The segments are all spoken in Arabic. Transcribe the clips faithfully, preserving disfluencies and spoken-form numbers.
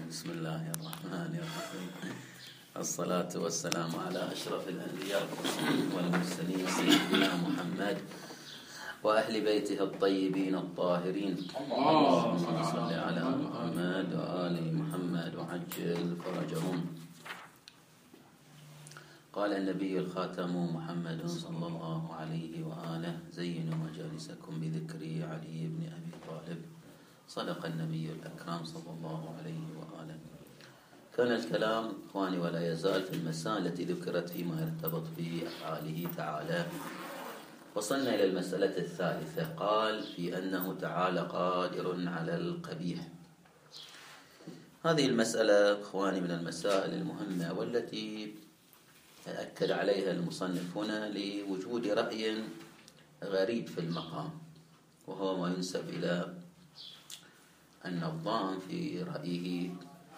بسم الله الرحمن الرحيم. الصلاة والسلام على أشرف الأنبياء والمرسلين سيدنا محمد وأهل بيته الطيبين الطاهرين. اللهم صل على محمد وآل محمد وعجل فرجهم. قال النبي الخاتم محمد صلى الله عليه وآله: زينوا مجالسكم بذكر علي بن أبي طالب. صدق النبي الأكرم صلى الله عليه وآله. كان الكلام إخواني ولا يزال في المسائل التي ذكرت فيما يرتبط بأفعاله تعالى. وصلنا إلى المسألة الثالثة، قال في أنه تعالى قادر على القبيح. هذه المسألة إخواني من المسائل المهمة والتي أكد عليها المصنف هنا لوجود رأي غريب في المقام، وهو ما ينسب إلى النظام في رأيه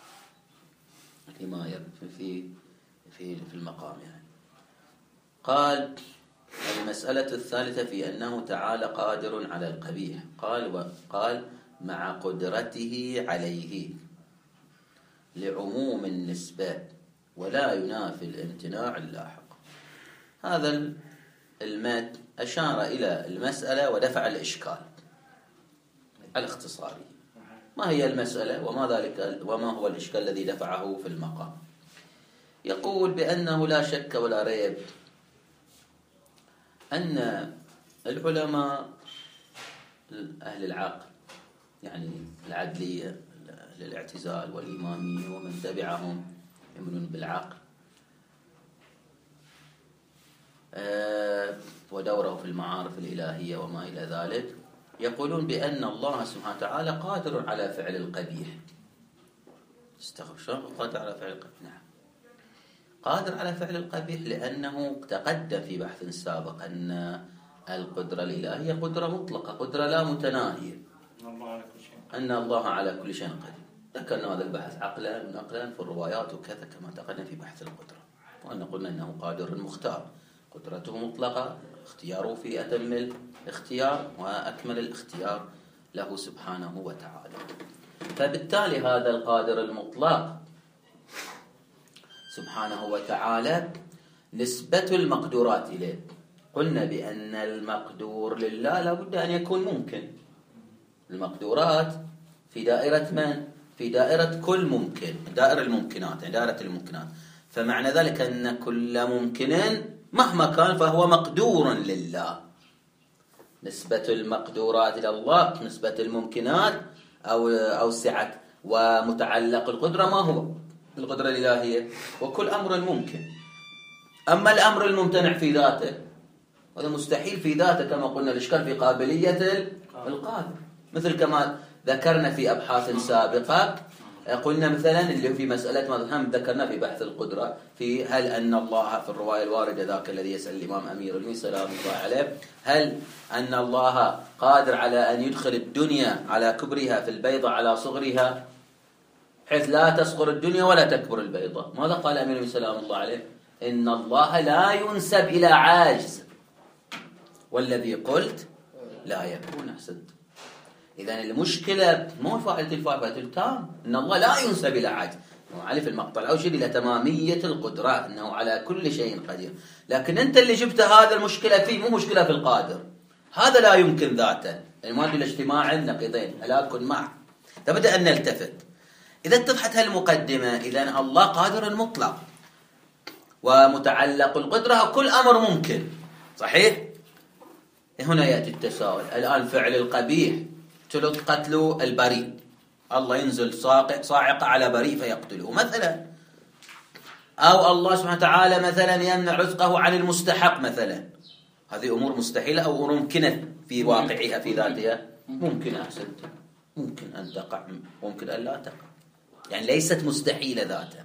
فيما في في في المقام. يعني قال المسألة الثالثة في أنه تعالى قادر على القبيح. قال وقال مع قدرته عليه لعموم النسبة ولا ينافي الامتناع اللاحق. هذا المد أشار إلى المسألة ودفع الإشكال الاختصاري. ما هي المسألة وما ذلك وما هو الإشكال الذي دفعه في المقام؟ يقول بأنه لا شك ولا ريب أن العلماء أهل العقل، يعني العدلية للاعتزال والإمامية ومن تبعهم يؤمنون بالعقل ودوره في المعارف الإلهية وما إلى ذلك، يقولون بأن الله سبحانه وتعالى قادر على فعل القبيح. استغفر قادر على فعل القبيح. نعم قادر على فعل القبيح، لأنه تقدم في بحث سابق أن القدرة الإلهية قدرة مطلقة، قدرة لا متناهية، أن الله على كل شيء قدير. ذكرنا هذا البحث عقلا ونقلا في الروايات وكذا كما تقدم في بحث القدرة، وأن قلنا أنه قادر مختار، قدرته مطلقة، اختياره في أتم الاختيار وأكمل الاختيار له سبحانه وتعالى. فبالتالي هذا القادر المطلق سبحانه وتعالى نسبة المقدورات إليه. قلنا بأن المقدور لله لابد أن يكون ممكن. المقدورات في دائرة من؟ في دائرة كل ممكن، دائرة الممكنات، يعني دائرة الممكنات. فمعنى ذلك أن كل ممكن مهما كان فهو مقدور لله. نسبة المقدورات إلى الله نسبة الممكنات أو أو سعة ومتعلق القدرة ما هو؟ القدرة الإلهية، وكل أمر ممكن. أما الأمر الممتنع في ذاته هذا مستحيل في ذاته، كما قلنا الإشكال في قابلية القادر، مثل كما ذكرنا في أبحاث سابقة. قلنا مثلا اللي في مسألة مذهب ذكرنا في بحث القدرة في هل أن الله في الرواية الواردة ذاك الذي يسأل الإمام أمير المؤمنين سلام الله عليه، هل أن الله قادر على أن يدخل الدنيا على كبرها في البيضة على صغرها حيث لا تصغر الدنيا ولا تكبر البيضة؟ ماذا قال أمير المؤمنين سلام الله عليه؟ إن الله لا ينسب إلى عاجز، والذي قلت لا يكون. أحسنت. إذن المشكلة مو فاعلة الفاعل، فاعلة التام، إن الله لا ينسب إلى عاجز. علي في المقطع الأول إلى تمامية القدرة، أنه على كل شيء قدير. لكن أنت اللي جبت هذا المشكلة فيه، مو مشكلة في القادر. هذا لا يمكن ذاته، المادة الاجتماع النقيضين هلاك مع. تبدأ أن نلتفت. إذا اتضحت هالمقدمة، إذن الله قادر مطلق ومتعلق القدرة وكل أمر ممكن، صحيح؟ هنا يأتي التساؤل. الآن فعل القبيح تلط قتل البريء، الله ينزل صاعقة على بريء فيقتله مثلا، أو الله سبحانه وتعالى مثلا يمنع رزقه عن المستحق مثلا. هذه أمور مستحيلة أو أمور ممكنة في واقعها في ذاتها؟ ممكن. أحسنت. ممكن أن تقع، ممكن أن لا تقع، يعني ليست مستحيلة ذاتها.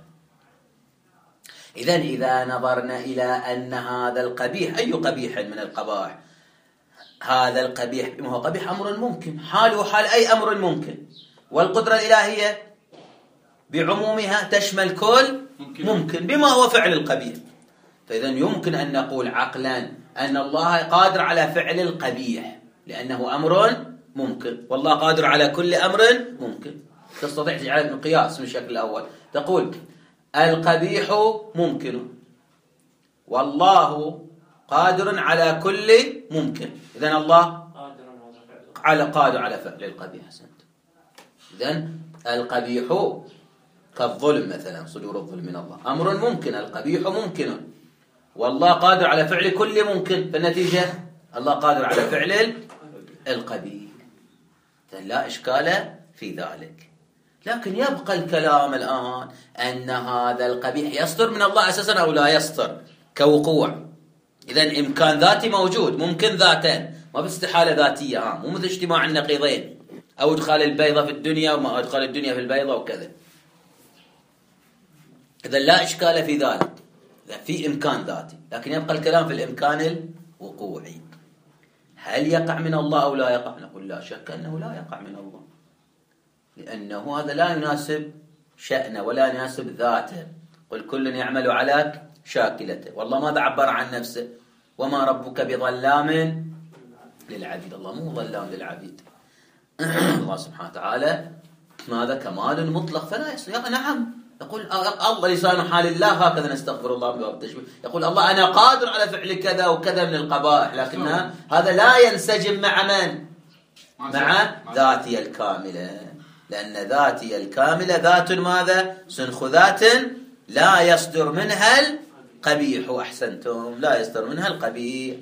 إذن إذا نظرنا إلى أن هذا القبيح، أي قبيح من القبائح، هذا القبيح ما هو قبيح أمر ممكن، حاله حال أي أمر ممكن، والقدرة الإلهية بعمومها تشمل كل ممكن بما هو فعل القبيح. فإذا يمكن أن نقول عقلا أن الله قادر على فعل القبيح لأنه أمر ممكن، والله قادر على كل أمر ممكن. تستطيع تجعل مقياس من الشكل الأول. تقول القبيح ممكن والله قادر على كل ممكن، إذن الله على قادر على فعل القبيح. حسنت. إذن القبيح كالظلم مثلا، صدور الظلم من الله أمر ممكن، القبيح ممكن والله قادر على فعل كل ممكن، فالنتيجة الله قادر على فعل القبيح. لا إشكال في ذلك. لكن يبقى الكلام الآن أن هذا القبيح يصدر من الله أساسا أو لا يصدر كوقوع. إذن إمكان ذاتي موجود، ممكن ذاتين، ما باستحالة ذاتية، ها مو مثل اجتماع النقيضين أو إدخال البيضة في الدنيا وما إدخال الدنيا في البيضة وكذا. إذن لا إشكال في ذلك، في إمكان ذاتي، لكن يبقى الكلام في الإمكان الوقوعي. هل يقع من الله أو لا يقع؟ نقول لا شك أنه لا يقع من الله، لأنه هذا لا يناسب شأنه ولا يناسب ذاته. قل كل يعمل على شاكلته. والله ماذا عبر عن نفسه؟ وما ربك بظلام للعبيد. الله مو ظلام للعبيد. الله سبحانه وتعالى ماذا؟ كمال مطلق فلا يصير. نعم يقول الله لسان حال الله، هكذا نستغفر الله من باب التشبيه. يقول الله أنا قادر على فعل كذا وكذا من القبائح، لكن هذا لا ينسجم مع من؟ مع ذاتي الكاملة، لأن ذاتي الكاملة ذات ماذا؟ سنخ ذات لا يصدر منها القبيح. أحسنتم، لا يصدر منها القبيح،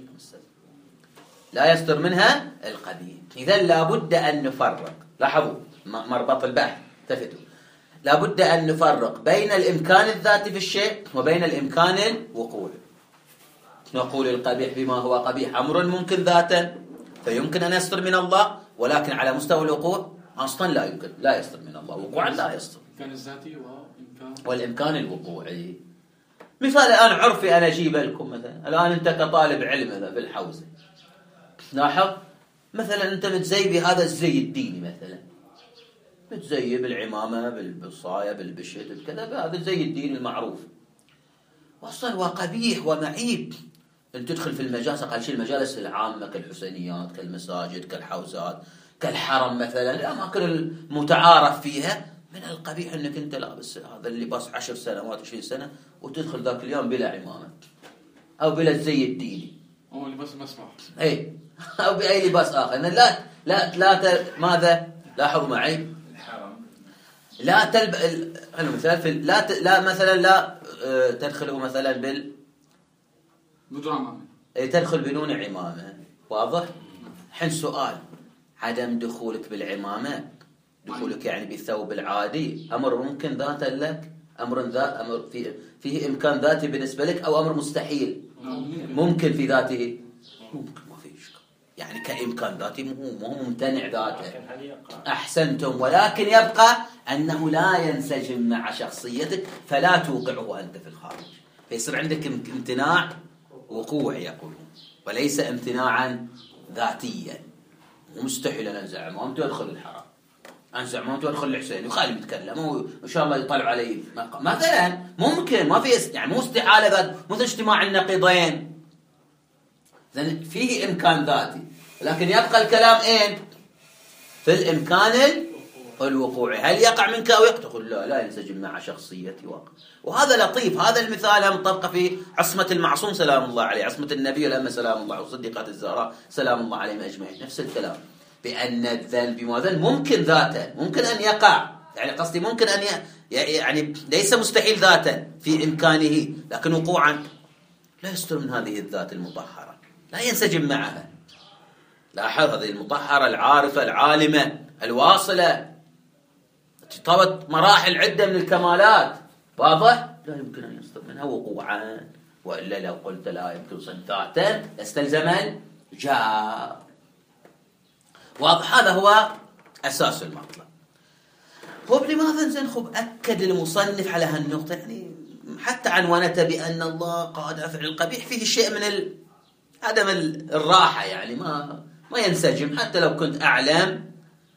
لا يصدر منها القبيح. إذا لابد أن نفرق. لاحظوا مربط البحث، التفتوا. لابد أن نفرق بين الإمكان الذاتي في الشيء وبين الإمكان الوقوعي. نقول القبيح بما هو قبيح أمر ممكن ذاتا فيمكن أن يصدر من الله، ولكن على مستوى الوقوع أصلا لا يمكن، لا يصدر من الله وقوعا، لا يصدر. الإمكان الذاتي وإمكان والإمكان الوقوعي. مثال الآن عرفي أنا أجيب لكم مثلا، الآن أنت كطالب علم مثلا في الحوزة، لاحظ مثلا أنت متزي بهذا الزي الديني مثلا، متزي بالعمامة بالبصاية بالبشت بكذا، بهذا الزي الديني المعروف، وصل وقبيح ومعيب أن تدخل في المجالس، أقل شيء المجالس العامة كالحسينيات كالمساجد كالحوزات كالحرم مثلا، الأماكن المتعارف فيها، من القبيح أنك أنت لابس هذا اللباس عشر سنوات عشرين سنة وتدخل ذاك اليوم بلا عمامة أو بلا الزي الديني أو لباس مسمح، أي أو بأي لباس آخر. لا لا لا ت... ماذا؟ لاحظوا معي، لا تلب المثال في لا ت... لا مثلا لا تدخله مثلا بال بدون أي تدخل بدون عمامة، واضح؟ حين سؤال عدم دخولك بالعمامة، دخولك يعني بالثوب العادي، أمر ممكن ذاتا لك، أمر ذات أمر فيه فيه إمكان ذاتي بالنسبة لك، أو أمر مستحيل ممكن في ذاته، ممكن ما في إشكال، يعني كإمكان ذاتي مو مو ممتنع ذاته. أحسنتم، ولكن يبقى أنه لا ينسجم مع شخصيتك فلا توقعه أنت في الخارج، فيصير عندك امتناع وقوعي يقولون، وليس امتناعا ذاتيا. مستحيل أن أنزع عمامتي وأدخل الحرام، أنزع عمامتي وأدخل الحسين وخالي يتكلم وإن شاء الله يطلع علي مثلا، ممكن ما في يعني مو استحالة ذات، مثل اجتماع النقيضين، لأن فيه إمكان ذاتي، لكن يبقى الكلام إيه؟ في الإمكان الوقوعي. هل يقع منك أو يقع؟ تقول لا لا ينسجم مع شخصيتي واقع. وهذا لطيف، هذا المثال مطبق في عصمة المعصوم سلام الله عليه، عصمة النبي والأمة سلام الله وصديقات الزهراء سلام الله عليهم أجمعين، نفس الكلام، بأن الذنب ماذا ممكن ذاتا، ممكن أن يقع، يعني قصدي ممكن أن ي... يعني ليس مستحيل ذاتا في إمكانه، لكن وقوعا لا يستر من هذه الذات المطهرة، لا ينسجم معها. لاحظ هذه المطهرة العارفة العالمة الواصلة طوت مراحل عدة من الكمالات، واضح؟ لا يمكن أن يصدر منها وقوعا، وإلا لو قلت لا يمكن صد ذاتا لاستلزم الجار. واضح؟ هذا هو أساس المطلب. خب لماذا زين خب أكد المصنف على هالنقطة، يعني حتى عنوانته بأن الله قاد أفعل القبيح، فيه شيء من ال... عدم الراحة، يعني ما ما ينسجم، حتى لو كنت أعلم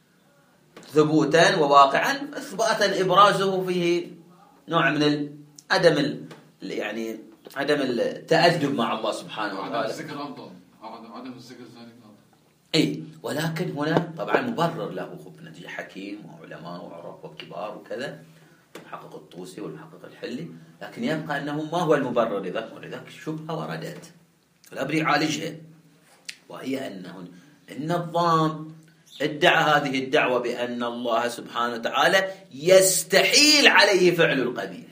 ثبوتا وواقعا، إثباتا إبرازه فيه نوع من ال... عدم ال... يعني عدم التأدب مع الله سبحانه وتعالى. عدم الذكر أفضل، عدم الذكر ذلك أفضل. أي، ولكن هنا طبعا مبرر له خبنا نجي حكيم وعلماء وعرف وكبار وكذا، المحقق الطوسي والمحقق الحلي، لكن يبقى أنه ما هو المبرر لذلك، ولذلك شبهة وردت الأبري يعالجها، وهي أنه النظام ادعى هذه الدعوة بأن الله سبحانه وتعالى يستحيل عليه فعل القبيح.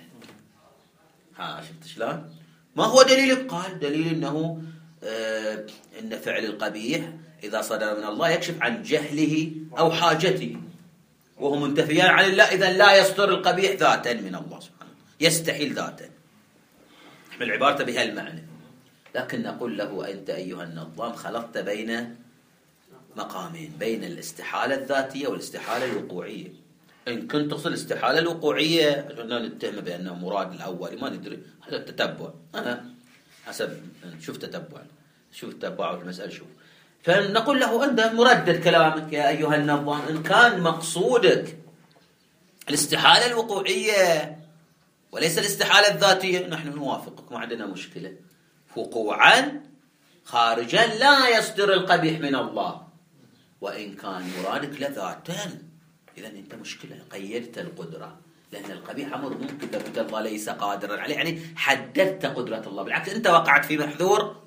ها شفت شلون؟ ما هو دليل؟ قال دليل أنه آه إن فعل القبيح إذا صدر من الله يكشف عن جهله أو حاجته، وهو منتفيان عن الله، إذا لا يصدر القبيح ذاتا من الله سبحانه، يستحيل ذاتا، نحمل عبارته بهالمعنى. لكن نقول له أنت أيها النظام خلطت بين مقامين، بين الاستحالة الذاتية والاستحالة الوقوعية. إن كنت تصل الاستحالة الوقوعية نتهم بأنه مراد الأول، ما ندري، هذا التتبع، أنا حسب شوف تتبع، شوف تتبع المسألة شوف. فنقول له أنت مردد كلامك يا أيها النظام، إن كان مقصودك الاستحالة الوقوعية وليس الاستحالة الذاتية نحن نوافقك، ما عندنا مشكلة. وقوعا خارجا لا يصدر القبيح من الله، وإن كان مرادك لذاتا إذا أنت مشكلة، قيدت القدرة، لأن القبيح أمر ممكن لابد الله ليس قادرا عليه، يعني حددت قدرة الله. بالعكس أنت وقعت في محذور،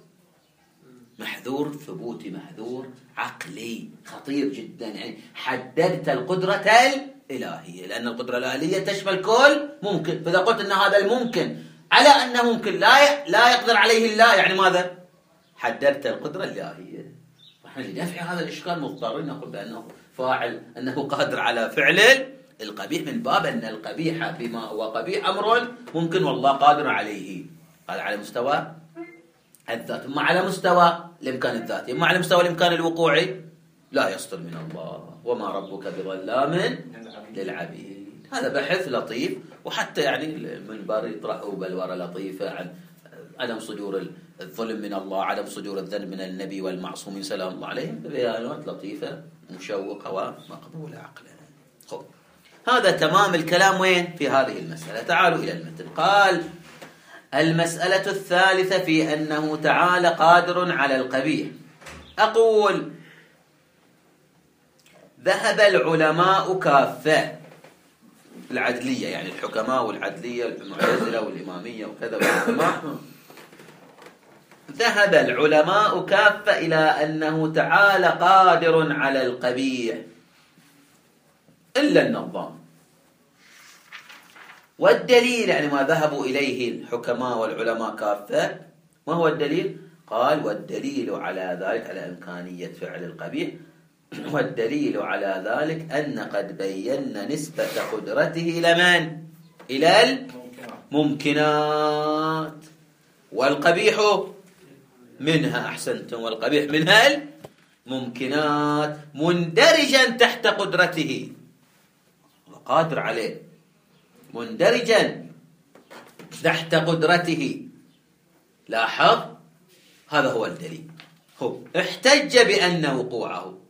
محذور ثبوتي، محذور عقلي خطير جدا، يعني حددت القدرة الإلهية، لأن القدرة الإلهية تشمل كل ممكن. فإذا قلت أن هذا الممكن على أنه ممكن لا لا يقدر عليه الله، يعني ماذا؟ حددت القدرة الإلهية. ونحن لدفع هذا الإشكال مضطرين نقول بأنه فاعل، أنه قادر على فعل القبيح، من باب أن القبيح بما هو قبيح أمر ممكن والله قادر عليه. هذا على مستوى الذات، ما على مستوى الإمكان الذاتي، ما على مستوى الإمكان الوقوعي لا يصدر من الله، وما ربك بظلام للعبيد. هذا بحث لطيف، وحتى يعني المنبر يطرحه بلورة لطيفة عن عدم صدور الظلم من الله، عدم صدور الذنب من النبي والمعصومين سلام الله عليهم، بيانات لطيفة مشوقة ومقبولة عقلا. خب هذا تمام الكلام وين؟ في هذه المسألة. تعالوا إلى المتن. قال المسألة الثالثة في أنه تعالى قادر على القبيح. أقول ذهب العلماء كافة، العدلية يعني الحكماء والعدلية المعتزلة والإمامية وكذا والحكماء، ذهب العلماء كافة إلى أنه تعالى قادر على القبيح إلا النظام. والدليل يعني ما ذهبوا إليه الحكماء والعلماء كافة، ما هو الدليل؟ قال والدليل على ذلك على إمكانية فعل القبيح، والدليل على ذلك أن قد بينا نسبة قدرته إلى من؟ إلى الممكنات، والقبيح منها، أحسنتم، والقبيح منها الممكنات، مندرجا تحت قدرته، قادر عليه، مندرجا تحت قدرته. لاحظ هذا هو الدليل. هو احتج بأن وقوعه،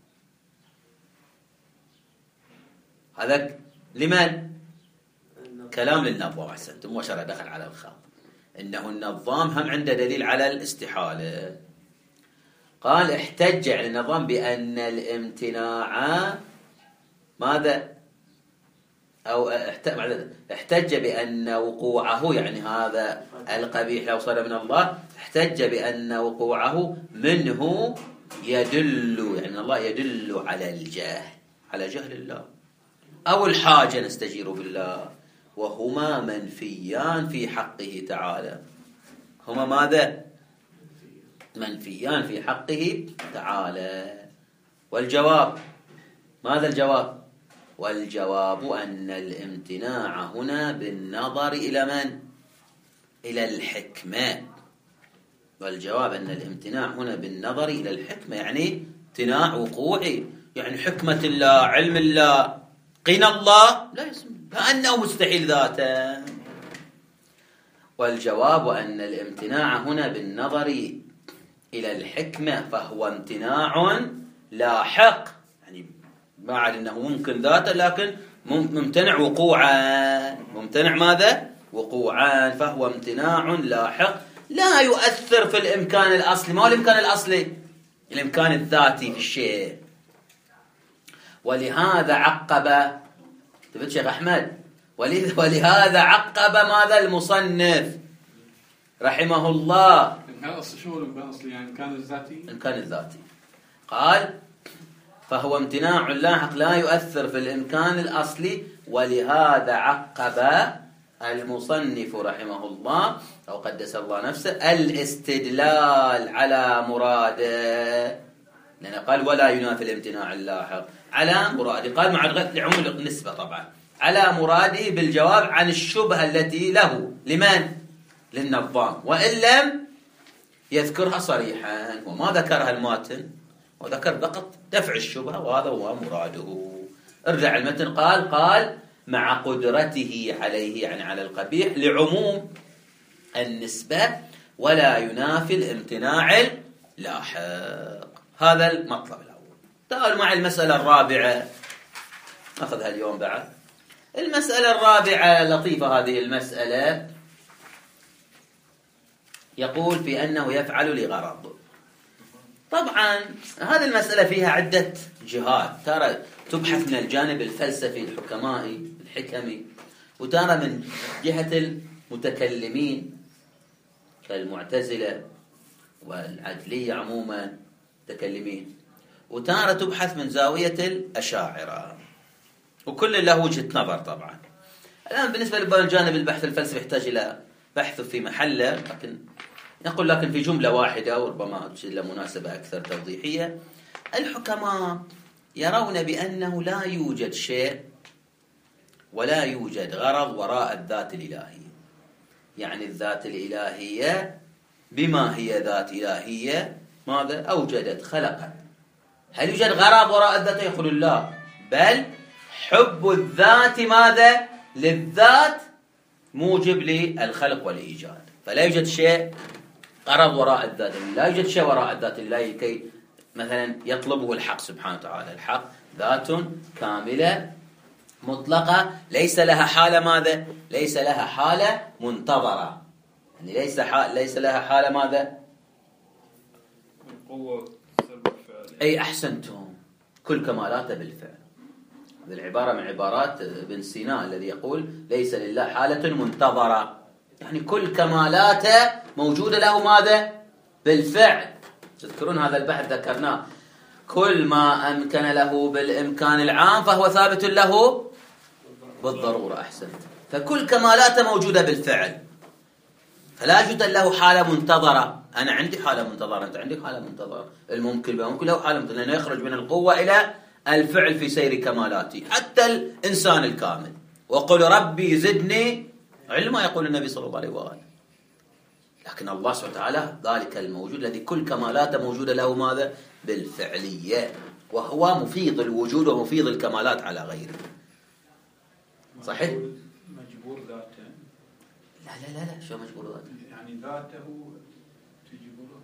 هذا لمن؟ كلام للنظام، أحسنتم، وشرع دخل على الخاطر، إنه النظام هم عنده دليل على الاستحالة. قال احتج يعني النظام بأن الامتناع ماذا؟ أو احتج بأن وقوعه، يعني هذا القبيح لو صار من الله، احتج بأن وقوعه منه يدل، يعني الله يدل على الجهل، على جهل الله أو الحاجة نستجير بالله، وهما منفيان في حقه تعالى. هما ماذا؟ منفيان في حقه تعالى. والجواب ماذا الجواب؟ والجواب أن الامتناع هنا بالنظر إلى من؟ إلى الحكمة. والجواب أن الامتناع هنا بالنظر إلى الحكمة، يعني امتناع وقوعي، يعني حكمة الله، علم الله، قنا الله لا يسمى، فأنه مستحيل ذاته. والجواب أن الامتناع هنا بالنظر إلى الحكمة، فهو امتناع لاحق، يعني ما عاد أنه ممكن ذاته، لكن ممتنع وقوعا. ممتنع ماذا؟ وقوعا، فهو امتناع لاحق لا يؤثر في الإمكان الأصلي. ما هو الإمكان الأصلي؟ الإمكان الذاتي في الشيء. ولهذا عقب تبت شيخ أحمد ولهذا عقب ماذا المصنف رحمه الله الإمكان الأصلي شو هو الإمكان الأصلي؟ يعني الإمكان الذاتي؟ الإمكان الذاتي. قال فهو امتناع لاحق لا يؤثر في الإمكان الأصلي، ولهذا عقب المصنف رحمه الله أو قدس الله نفسه الاستدلال على مراده، لأن قال ولا ينافي الامتناع اللاحق على مراده، قال مع الغد لعموم النسبة طبعا على مراده بالجواب عن الشبهة التي له لمن؟ للنظام، وإن لم يذكرها صريحا، وما ذكرها الماتن وذكر فقط دفع الشبهة، وهذا هو مراده. ارجع المتن قال قال مع قدرته عليه يعني على القبيح لعموم النسبة ولا ينافي الامتناع اللاحق. هذا المطلب الأول. تعالوا مع المسألة الرابعة، نأخذها اليوم بعد. المسألة الرابعة لطيفة هذه المسألة، يقول في أنه يفعل لغرض. طبعا هذه المسألة فيها عدة جهات، ترى تبحث من الجانب الفلسفي الحكمائي الحكمي، وترى من جهة المتكلمين كالمعتزلة والعدلية عموما متكلمين، وترى تبحث من زاوية الأشاعرة، وكل له وجهة نظر. طبعا الآن بالنسبة للجانب البحث الفلسفي يحتاج إلى بحث في محله، لكن نقول لكن في جملة واحدة وربما تجد مناسبة أكثر توضيحية. الحكماء يرون بأنه لا يوجد شيء ولا يوجد غرض وراء الذات الإلهية، يعني الذات الإلهية بما هي ذات إلهية ماذا؟ أوجدت خلقت. هل يوجد غرض وراء الذات؟ يقول لا، بل حب الذات ماذا؟ للذات موجب للخلق والإيجاد، فلا يوجد شيء غرض وراء الذات، لا يوجد شيء وراء الذات الله كي مثلا يطلبه الحق سبحانه وتعالى. الحق ذات كاملة مطلقة ليس لها حالة ماذا؟ ليس لها حالة منتظرة، يعني ليس حال ليس لها حالة ماذا؟ القوة أي أحسنتم، كل كمالاته بالفعل. هذه العبارة من عبارات ابن سينا الذي يقول ليس لله حالة منتظرة، يعني كل كمالاته موجودة له ماذا؟ بالفعل. تذكرون هذا البحث ذكرناه، كل ما أمكن له بالإمكان العام فهو ثابت له بالضرورة. أحسنت، فكل كمالاته موجودة بالفعل، فلا يوجد له حالة منتظرة. أنا عندي حالة منتظرة، أنت عندك حالة منتظرة، الممكن ممكن له حالة منتظرة، لأنه يخرج من القوة إلى الفعل في سير كمالاته، حتى الإنسان الكامل. وقل ربي زدني علما يقول النبي صلى الله عليه وآله. لكن الله سبحانه وتعالى ذلك الموجود الذي كل كمالاته موجودة له ماذا؟ بالفعلية، وهو مفيض الوجود ومفيض الكمالات على غيره. صحيح؟ مجبور ذاته. لا لا لا لا شو مجبور ذاته؟ يعني ذاته تجبره.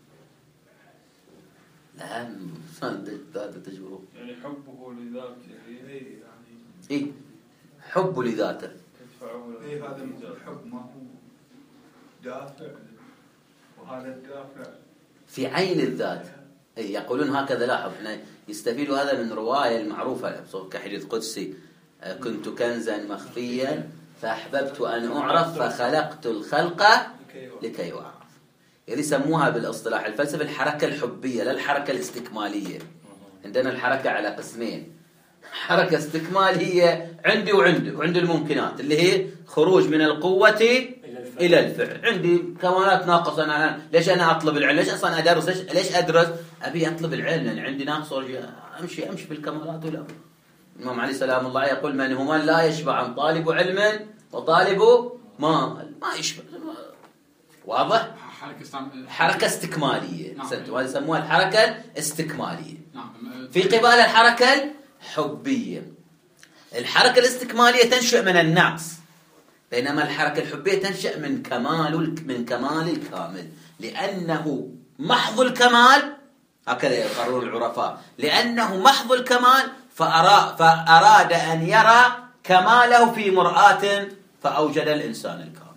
لا ذاته تجبره، يعني حبه لذاته يعني إيه حب لذاته تدفعه. إيه هذا الحب ما هو دافع، وهذا الدافع في عين الذات. أي يقولون هكذا. لاحظ احنا يستفيدوا هذا من رواية المعروفة كحديث قدسي، كنت كنزا مخفيا فأحببت أن أعرف فخلقت الخلق لكي أعرف. يعني يسموها بالاصطلاح الفلسفي الحركة الحبية لا الحركة الاستكمالية. عندنا الحركة على قسمين، حركة استكمالية عندي وعندي وعند الممكنات اللي هي خروج من القوة إلى الفعل. عندي كمالات ناقصة، أنا ليش أنا أطلب العلم؟ ليش أصلا أدرس؟ ليش, ليش أدرس؟ أبي أطلب العلم لأن عندي ناقص، أمشي أمشي بالكمالات. ولا الإمام علي سلام الله يقول من هما لا يشبع طالب علم وطالب مال، ما يشبع. واضح؟ حركة استكمالية. نعم. وهذا يسموها الحركة الاستكمالية. نعم. في قبال الحركة الحبية. الحركة الاستكمالية تنشأ من النقص، بينما الحركة الحبية تنشأ من كمال من كمال الكامل، لأنه محض الكمال. هكذا يقررون العرفاء، لأنه محض الكمال فأراد, فأراد أن يرى كماله في مرآة فأوجد الإنسان الكامل.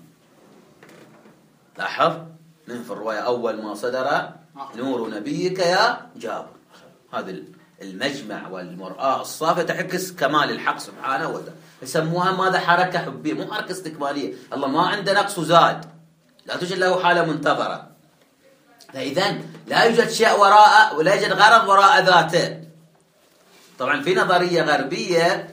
لاحظ من في الرواية أول ما صدر نور نبيك يا جابر، هذه المجمع والمرآة الصافية تعكس كمال الحق سبحانه وتعالى، يسموها ماذا؟ حركة حبية، مو حركة استكمالية. الله ما عنده نقص وزاد، لا توجد له حالة منتظرة. فإذا لا يوجد شيء وراء، ولا يوجد غرض وراء ذاته. طبعا في نظرية غربية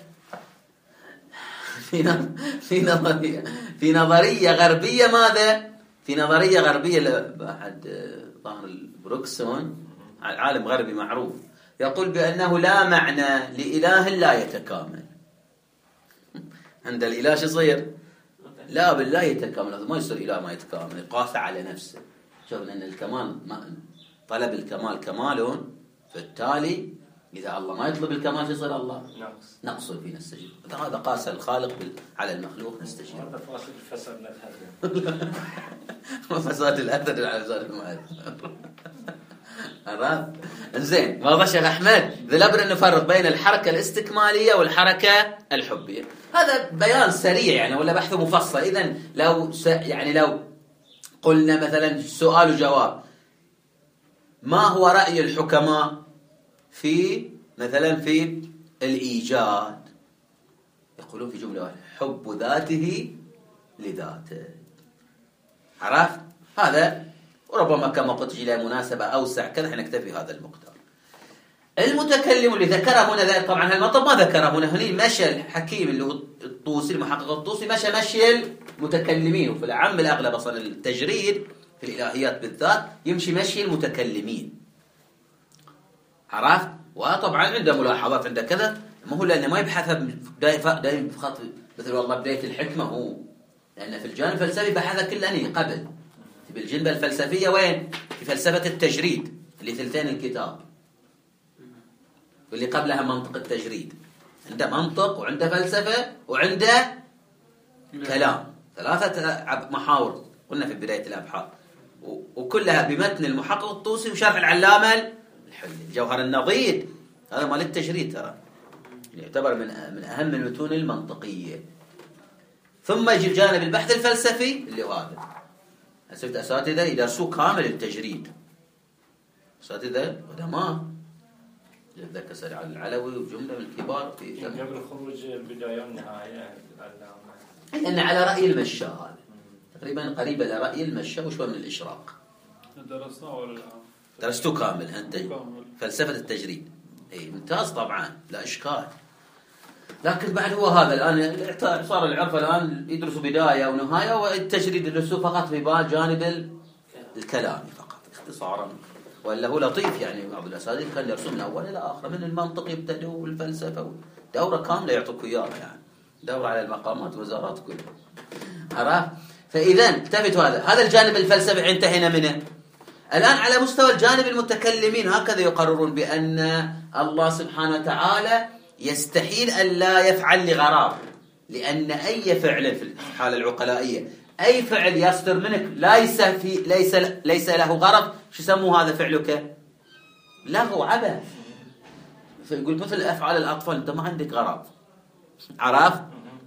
في في نظرية في نظرية غربية ماذا؟ في نظرية غربية لأحد ظاهر بروكسون، عالم غربي معروف، يقول بأنه لا معنى لإله لا يتكامل. عند الإله شو يصير؟ لا بالله يتكامل، ما يصير إله ما يتكامل، يقاسى على نفسه. شوف أن الكمال، طلب الكمال كمال، فالتالي إذا الله ما يطلب الكمال يصير الله نقص نقص في نستجيب. هذا قاس الخالق على المخلوق نستجيب. هذا فاصل الفساد نتهزم فساد الأثر على فساد المؤثر. عرفت؟ زين، واضح شيخ أحمد؟ لابد أن نفرق بين الحركة الاستكمالية والحركة الحبية. هذا بيان سريع يعني، ولا بحث مفصل. إذن لو س... يعني لو قلنا مثلا سؤال وجواب، ما هو رأي الحكماء في مثلا في الإيجاد؟ يقولون في جملة واحدة: حب ذاته لذاته. عرفت؟ هذا وربما كما قلت إلى مناسبة أوسع كذا حنكتفي هذا المقدار. المتكلم اللي ذكره هنا، طبعا هالمطلب ما ذكره هنا، هنا مشى الحكيم اللي هو الطوسي، المحقق الطوسي، مشى مشي المتكلمين. وفي العام الأغلب أصلا التجريد في الإلهيات بالذات يمشي مشي المتكلمين. عرفت؟ وطبعا عنده ملاحظات، عنده كذا، ما هو لأنه ما يبحثها دائما بخط مثل والله بداية الحكمة هو، لأن في الجانب الفلسفي بحثها كل أني قبل. بالجنبة الفلسفية وين؟ في فلسفة التجريد اللي ثلثين الكتاب، واللي قبلها منطق التجريد. عنده منطق وعنده فلسفة وعنده كلام، ثلاثة محاور قلنا في بداية الأبحاث، وكلها بمتن المحقق الطوسي وشرح العلامة الحلي. الجوهر النضيد هذا مال التجريد، ترى يعتبر من من أهم المتون المنطقية. ثم يجي الجانب البحث الفلسفي اللي هو هذا. أسفت أساتذة يدرسوا كامل التجريد، أساتذة قدماء، ذاك سريع العلوي وجملة من الكبار في قبل خروج البداية والنهاية العلامة، لأن على رأي المشى هذا تقريبا قريبة لرأي المشى وشوي من الإشراق. درسناه ولا لا؟ درستوه كامل أنت فلسفة التجريد. أي ممتاز طبعا، لا إشكال. لكن بعد هو هذا الآن صار العرف الآن يدرسوا بداية ونهاية، والتجريد يدرسوه فقط في بال جانب الكلامي فقط اختصارا. ولا هو لطيف يعني، بعض الأساتذة كان يدرسوا من أول إلى آخر، من المنطق يبتدوا والفلسفة، دورة كاملة يعطوك إياها يعني، دورة على المقامات والوزارات كلها. عرفت؟ فإذا التفتوا هذا هذا الجانب الفلسفي انتهينا منه. الآن على مستوى الجانب المتكلمين هكذا يقررون بأن الله سبحانه وتعالى يستحيل أن لا يفعل لغرض، لأن أي فعل في الحالة العقلائية، أي فعل يصدر منك ليس في ليس ليس له غرض، شو يسموه هذا فعلك؟ له عبث. فيقول مثل أفعال الأطفال، أنت ما عندك غرض. عرفت؟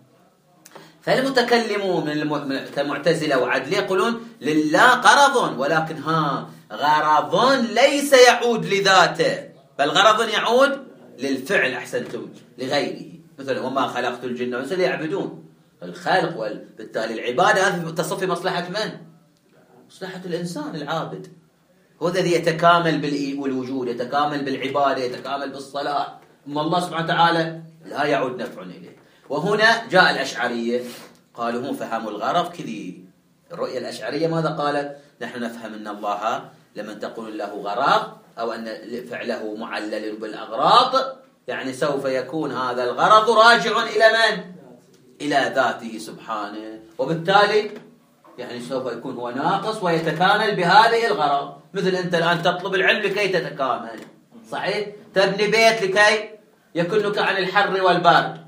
فالمتكلمون من المعتزلة وعدلية يقولون لله غرض، ولكن ها غرض ليس يعود لذاته، بل غرض يعود للفعل. أحسنتم، لغيره. مثلا وما خلقت الجن والإنس ليعبدون، الخلق وبالتالي العبادة هذه تصف في مصلحة من؟ مصلحة الإنسان العابد، هو الذي يتكامل بالوجود، يتكامل بالعبادة، يتكامل بالصلاة. أما الله سبحانه وتعالى لا يعود نفع إليه. وهنا جاء الأشعرية قالوا هم فهموا الغرض كذي. الرؤية الأشعرية ماذا قالت؟ نحن نفهم أن الله لمن تقول له غرض أو أن فعله معلل بالأغراض، يعني سوف يكون هذا الغرض راجع إلى من؟ إلى ذاته سبحانه، وبالتالي يعني سوف يكون هو ناقص ويتكامل بهذه الغرض. مثل أنت الآن تطلب العلم لكي تتكامل، صحيح؟ تبني بيت لكي يكنك عن الحر والبرد،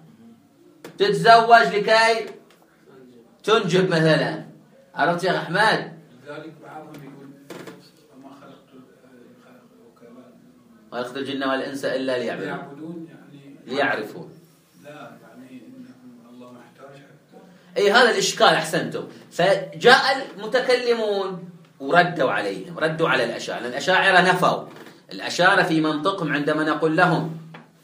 تتزوج لكي تنجب مثلا. عرفت يا أحمد؟ لذلك بعضهم يقول ما خلقت ما خلقت الجن والإنس إلا ليعبدون، يعبدون يعني ليعرفون. لا يعني إنهم الله محتاج حتى. أي هذا الإشكال. أحسنتم. فجاء المتكلمون وردوا عليهم، ردوا على الأشاعرة. الأشاعرة نفوا الأشاعرة في منطقهم عندما نقول لهم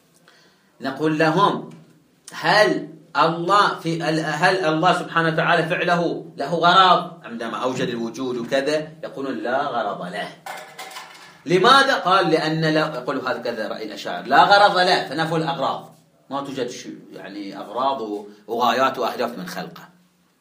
نقول لهم هل الله في هل الله سبحانه وتعالى فعله له غرض عندما أوجد الوجود وكذا، يقولون لا غرض له. لماذا؟ قال لأن لا، يقول هذا كذا رأي الأشاعرة، لا غرض له، فنفوا الأغراض، ما توجد يعني أغراض وغايات وأهداف من خلقه.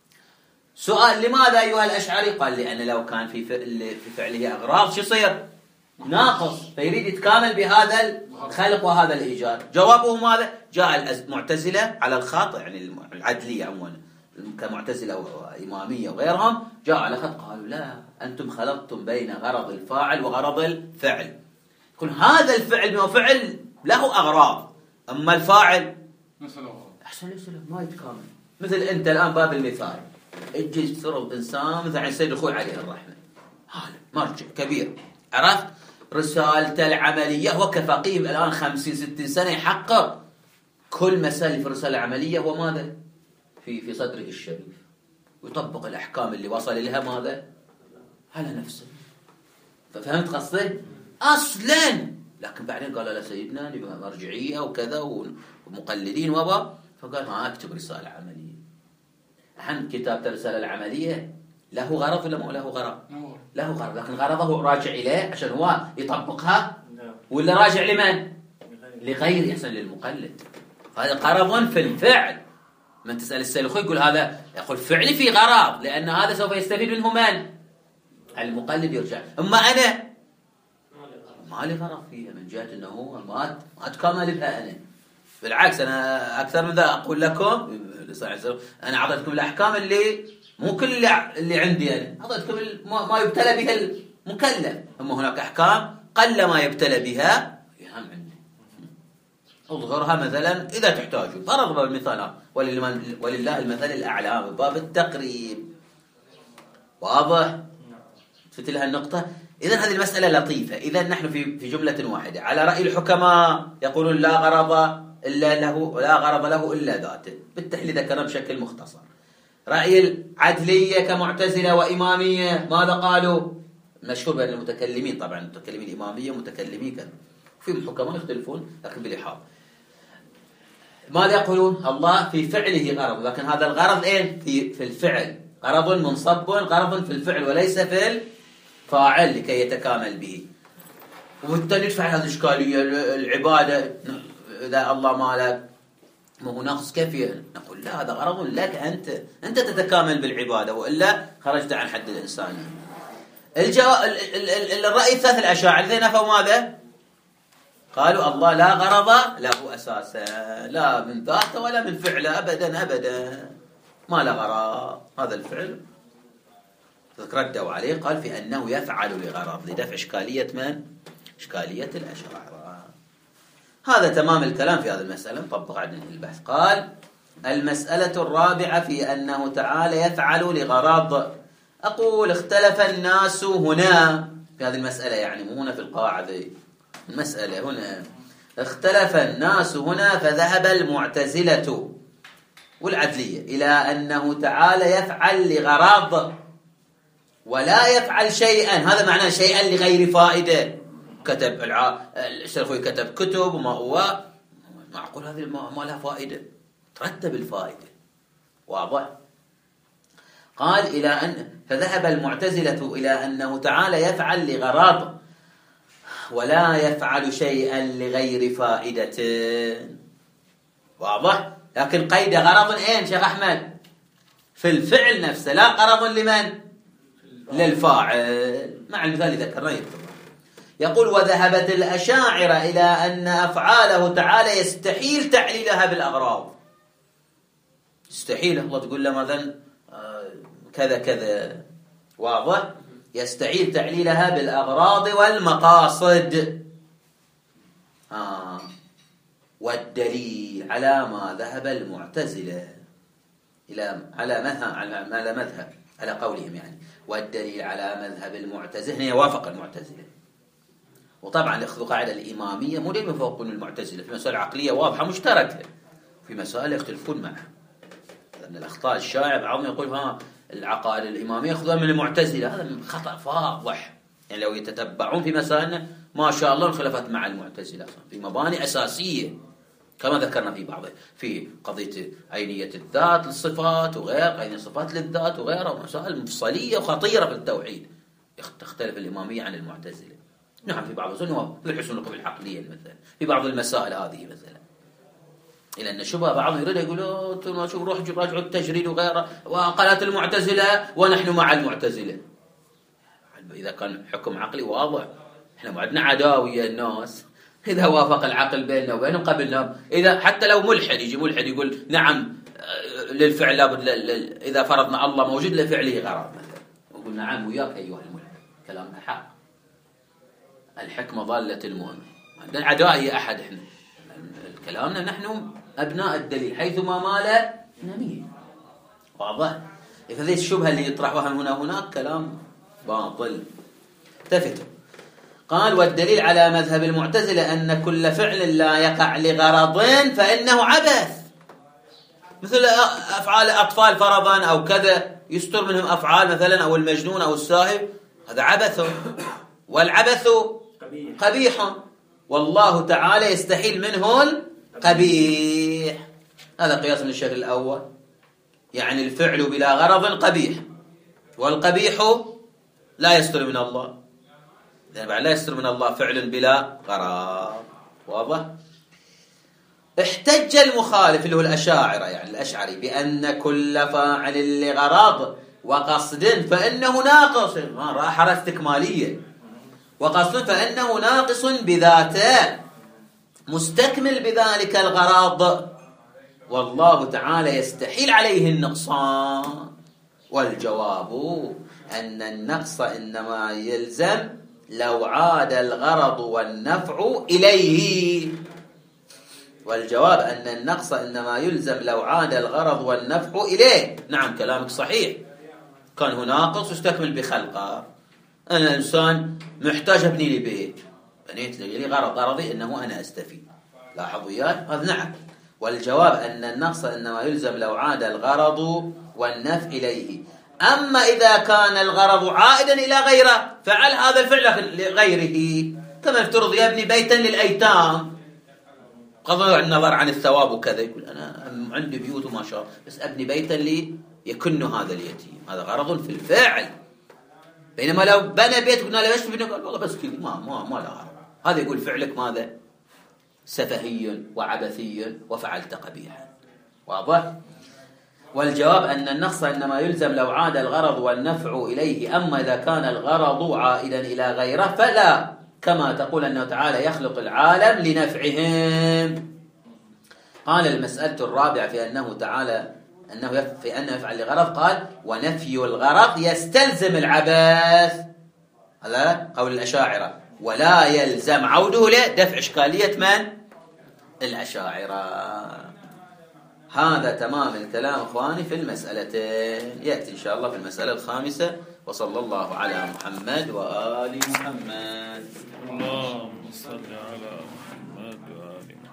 سؤال لماذا أيها الأشعري؟ قال لأن لو كان في في فعله أغراض شو يصير؟ ناقص، فيريد يتكامل بهذا الخلق وهذا الإيجاد. جوابه ماذا؟ جاء المعتزلة على الخاطئ، يعني العدلية عموما كمعتزلة وإمامية وغيرهم، جاء على خط قالوا لا، أنتم خلطتم بين غرض الفاعل وغرض الفعل. يقول هذا الفعل هو فعل له أغراض، أما الفاعل أحسن ليس له، ما يتكامل. مثل أنت الآن باب المثال، اجي تفرض إنسان مثل عن سيد الخوي عليه الرحمة، هذا مرجع كبير، عرفت رسالته العملية، هو كفقيه الآن خمسين ستين سنة يحقق كل مسائل في الرسالة العملية وماذا في في صدره الشريف، ويطبق الأحكام اللي وصل لها ماذا على نفسه. ففهمت قصدي؟ أصلا لكن بعدين قال لا سيدنا نبقى مرجعية وكذا ومقلدين وبا، فقال ما أكتب رسالة عملية. الحين كتابة الرسالة العملية له غرض ولا ما له غرض؟ له غرض، لكن غرضه راجع إليه عشان هو يطبقها، ولا راجع لمن؟ لغير يحسن للمقلد. هذا غرض في الفعل. من تسأل السيد الخوي يقول هذا، يقول فعلي في غرض، لأن هذا سوف يستفيد منه من؟ المقلد يرجع. أما أنا ما لي غرض فيها من جهة أنه ما ما تكامل بها أنا. بالعكس أنا أكثر من ذا أقول لكم، أنا أعطيتكم الأحكام اللي مو كل اللي عندي أنا، أعطيتكم ما يبتلى بها المكلف. أما هناك أحكام قل ما يبتلى بها يهم عندي، أظهرها مثلا إذا تحتاجون. فرض بالمثال، ولله المثل الأعلى باب التقريب. واضح؟ فتت لها النقطة. إذن هذه المسألة لطيفة. إذن نحن في في جملة واحدة على رأي الحكماء يقولون لا غرض إلا له، لا غرض له إلا ذاته، بالتحليل ذكرنا بشكل مختصر. رأي العدلية كمعتزلة وإمامية ماذا قالوا؟ مشهور بين المتكلمين، طبعا المتكلمين الإمامية متكلمين كذا، في الحكماء يختلفون لكن بالإحاط. ماذا يقولون؟ الله في فعله غرض، لكن هذا الغرض إيه؟ في في الفعل، غرض منصب، غرض في الفعل وليس في الفاعل لكي يتكامل به. وبالتالي يدفع هذه الإشكالية العبادة إذا الله ما لك ما هو ناقص كيف؟ نقول لا، هذا غرض لك أنت، أنت تتكامل بالعبادة، وإلا خرجت عن حد الإنسانية. الجواب الرأي الثالث الأشاعرة الذين نفوا ماذا؟ قالوا الله لا غرض له أساسا، لا من ذاته ولا من فعله، أبدا أبدا ما له غرض هذا الفعل. ردوا عليه قال في أنه يفعل لغرض، لدفع إشكالية من؟ إشكالية الأشاعرة. هذا تمام الكلام في هذه المسألة، نطبق عندنا البحث. قال المسألة الرابعة في أنه تعالى يفعل لغرض. أقول اختلف الناس هنا في هذه المسألة، يعني مو هنا في القاعدة، المسألة هنا اختلف الناس هنا، فذهب المعتزلة والعدلية إلى أنه تعالى يفعل لغرض ولا يفعل شيئا. هذا معناه شيئا لغير فائدة. كتب الع... الشرخوي كتب كتب وما هو معقول هذه ما لها فائدة، ترتب الفائدة. واضح؟ قال إلى أن فذهب المعتزلة إلى أنه تعالى يفعل لغرض ولا يفعل شيئا لغير فائدة. واضح؟ لكن قيد غرض أين شيخ أحمد؟ في الفعل نفسه، لا غرض لمن؟ للفاعل، مع المثال اللي ذكرناه. يقول وذهبت الأشاعرة إلى أن أفعاله تعالى يستحيل تعليلها بالأغراض. يستحيل الله تقول له مثلا كذا كذا، واضح؟ يستحيل تعليلها بالأغراض والمقاصد. آه. والدليل على ما ذهب المعتزلة إلى على مذهب على مذهب على قولهم يعني، والدليل على مذهب المعتزلة هي وافق المعتزلة. وطبعا يأخذوا قاعدة الإمامية مو دائما يفوقون المعتزلة في مسائل عقلية واضحة مشتركة، في مسائل يختلفون معها. لأن الأخطاء الشائعة بعضهم يقول ها العقائد الإمامية يأخذها من المعتزلة، هذا خطأ واضح. يعني لو يتتبعون في مسائلنا ما شاء الله انخلفت مع المعتزلة في مباني أساسية كما ذكرنا في بعضه، في قضية عينية الذات للصفات وغير عينية الصفات للذات وغيرها، مسائل مفصلية وخطيرة في التوحيد. تختلف الإمامية عن المعتزلة. نعم في بعض الظن في الحسن الحكم العقلية مثلا، في بعض المسائل هذه مثلا، إلى أن شبه بعضهم يريد يقولوا شوف روح راجعوا التجريد وغيره، وقالت المعتزلة ونحن مع المعتزلة. إذا كان حكم عقلي واضح، إحنا ما عندنا عداوية الناس، إذا وافق العقل بيننا وبينهم قبلنا. إذا حتى لو ملحد يجي ملحد يقول نعم للفعل لابد، إذا فرضنا الله موجود لفعله غرض مثلا، نقول نعم وياك أيها الملحد، كلامك حق، الحكمة ضالة المؤمن، عندنا عدائية أحد. إحنا كلامنا نحن أبناء الدليل، حيثما مال نميل. واضح؟ إذا هذه الشبهة اللي يطرحوها هنا هناك كلام باطل. التفتوا. قال والدليل على مذهب المعتزلة أن كل فعل لا يقع لغرض فإنه عبث، مثل أفعال أطفال فرضا أو كذا يستر منهم أفعال مثلا، أو المجنون أو الساهب، هذا عبث، والعبث قبيح، والله تعالى يستحيل منه القبيح. هذا قياس من الشكل الأول، يعني الفعل بلا غرض قبيح، والقبيح لا يستر من الله، يعني لا يستر من الله فعل بلا غرض. واضح؟ احتج المخالف اللي هو الأشاعرة، يعني الأشعري، بأن كل فاعل لغرض وقصد فإنه ناقص، ما راح حرف استكمالية، وقصد فإنه ناقص بذاته مستكمل بذلك الغرض، والله تعالى يستحيل عليه النقصان. والجواب أن النقص إنما يلزم لو عاد الغرض والنفع إليه. والجواب أن النقص إنما يلزم لو عاد الغرض والنفع إليه. نعم كلامك صحيح، كان هو ناقص واستكمل بخلقه. أنا إنسان محتاج أبني لي بيت، بنيت لي غرض غرضي إنه أنا أستفيد، لاحظوا وياي هذا. نعم. والجواب أن النقص إنما يلزم لو عاد الغرض والنفع إليه. أما إذا كان الغرض عائدا إلى غيره فعل هذا الفعل لغيره، كما افترض يبني بيتا للأيتام، بغض النظر عن الثواب وكذا، يقول أنا عندي بيوت وما شاء الله بس أبني بيتا لي يكن هذا اليتيم، هذا غرض في الفعل. بينما لو بنى بيت قلنا له ايش تبني؟ قال والله بس كذا، ما ما ما له غرض. هذا يقول فعلك ماذا؟ سفهي وعبثي وفعلت قبيحا. واضح؟ والجواب أن النقص إنما يلزم لو عاد الغرض والنفع إليه. أما إذا كان الغرض عائدا إلى غيره فلا، كما تقول أنه تعالى يخلق العالم لنفعهم. قال المسألة الرابعة في أنه تعالى أنه في أنه يفعل لغرض، قال ونفي الغرض يستلزم العبث، هذا قول الأشاعرة، ولا يلزم عوده لدفع إشكالية من؟ الأشاعرة. هذا تمام الكلام أخواني في المسألتين. يأتي إن شاء الله في المسألة الخامسة. وصلى الله على محمد وآل محمد. اللهم صل على محمد وآل محمد.